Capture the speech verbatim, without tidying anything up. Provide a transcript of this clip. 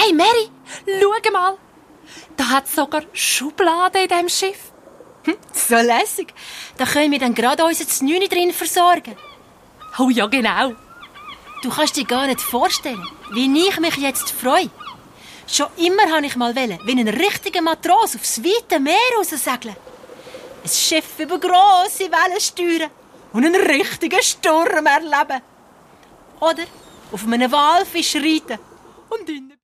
Hey Mary, schau mal. Da hat es sogar Schubladen in diesem Schiff. Hm, so lässig. Da können wir dann gerade unser Znüni drin versorgen. Oh ja, genau. Du kannst dir gar nicht vorstellen, wie ich mich jetzt freue. Schon immer wollte ich mal wollen, wie ein richtiger Matros aufs weite Meer raussegeln. Ein Schiff über grosse Wellen steuern und einen richtigen Sturm erleben. Oder auf einem Walfisch reiten und innen